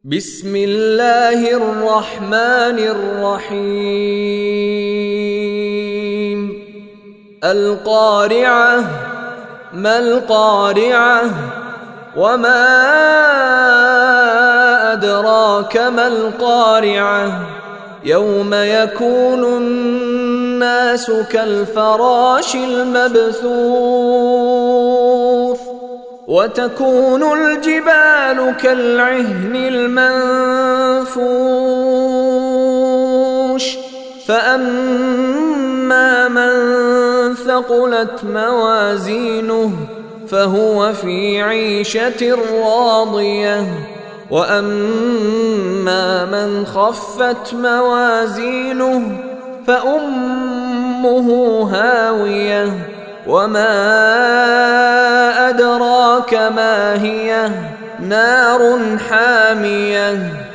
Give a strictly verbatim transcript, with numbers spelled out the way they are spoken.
بسم الله الرحمن الرحيم القارعة ما القارعة وما أدراك ما القارعة يوم يكون الناس كالفراش المبثوث وتكون الجبال كالعهن المنفوش فأما من ثقلت موازينه فهو في عيشة راضية وأما من خفت موازينه فأمه هاوية وما أدراك ما هي نار حامية